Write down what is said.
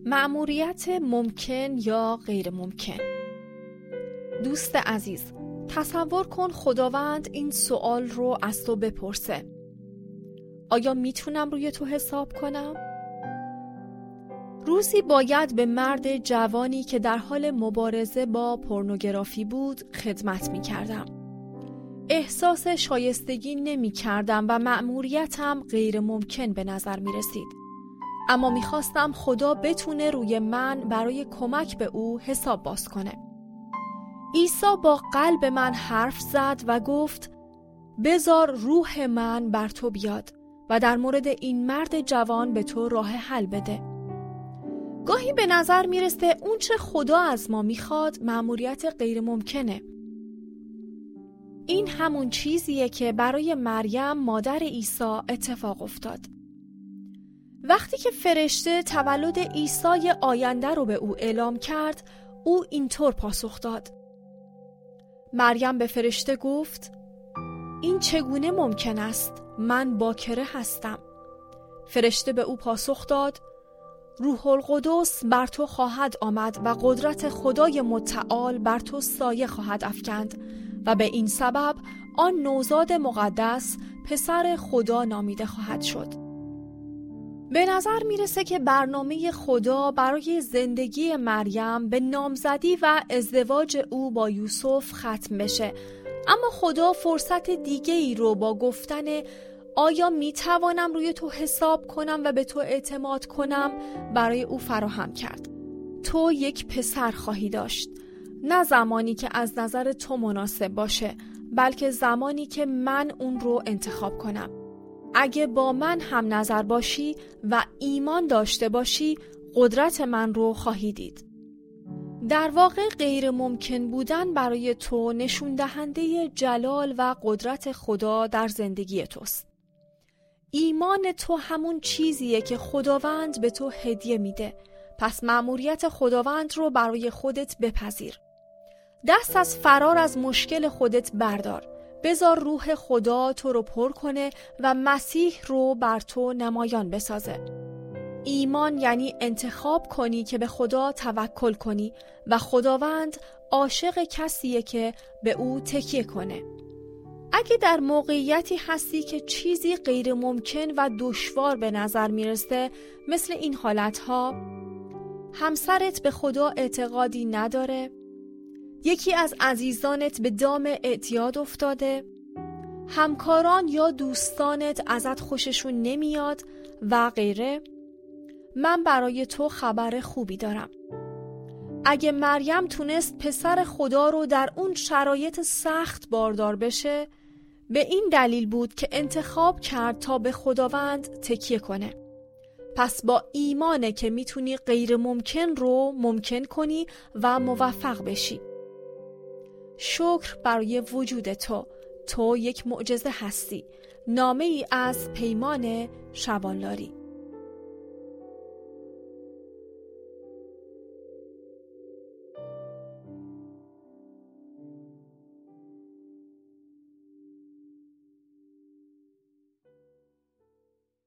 مأموریت ممکن یا غیر ممکن. دوست عزیز، تصور کن خداوند این سوال رو از تو بپرسه: آیا میتونم روی تو حساب کنم؟ روزی باید به مرد جوانی که در حال مبارزه با پورنوگرافی بود خدمت میکردم. احساس شایستگی نمیکردم و مأموریتم غیر ممکن به نظر میرسید. اما میخواستم خدا بتونه روی من برای کمک به او حساب باز کنه. عیسی با قلب من حرف زد و گفت: بذار روح من بر تو بیاد و در مورد این مرد جوان به تو راه حل بده. گاهی به نظر میرسه اون چه خدا از ما میخواد مأموریت غیر ممکنه. این همون چیزیه که برای مریم مادر عیسی اتفاق افتاد. وقتی که فرشته تولد عیسی آینده رو به او اعلام کرد، او اینطور پاسخ داد. مریم به فرشته گفت: این چگونه ممکن است؟ من باکره هستم. فرشته به او پاسخ داد: روح القدس بر تو خواهد آمد و قدرت خدای متعال بر تو سایه خواهد افکند و به این سبب آن نوزاد مقدس پسر خدا نامیده خواهد شد. به نظر میرسه که برنامه خدا برای زندگی مریم به نامزدی و ازدواج او با یوسف ختم بشه، اما خدا فرصت دیگه ای رو با گفتن آیا میتوانم روی تو حساب کنم و به تو اعتماد کنم برای او فراهم کرد. تو یک پسر خواهی داشت، نه زمانی که از نظر تو مناسب باشه، بلکه زمانی که من اون رو انتخاب کنم. اگه با من هم نظر باشی و ایمان داشته باشی، قدرت من رو خواهی دید. در واقع غیر ممکن بودن برای تو نشون دهنده جلال و قدرت خدا در زندگی توست. ایمان تو همون چیزیه که خداوند به تو هدیه میده. پس مأموریت خداوند رو برای خودت بپذیر. دست از فرار از مشکل خودت بردار. بذار روح خدا تو رو پر کنه و مسیح رو بر تو نمایان بسازه. ایمان یعنی انتخاب کنی که به خدا توکل کنی و خداوند عاشق کسیه که به او تکیه کنه. اگه در موقعیتی هستی که چیزی غیر ممکن و دشوار به نظر میرسه، مثل این حالتها، همسرت به خدا اعتقادی نداره، یکی از عزیزانت به دام اعتیاد افتاده، همکاران یا دوستانت ازت خوششون نمیاد و غیره، من برای تو خبر خوبی دارم. اگه مریم تونست پسر خدا رو در اون شرایط سخت باردار بشه، به این دلیل بود که انتخاب کرد تا به خداوند تکیه کنه. پس با ایمانه که میتونی غیر ممکن رو ممکن کنی و موفق بشی. شکر برای وجود تو یک معجزه هستی. نامه ای از پیمان شبانلاری.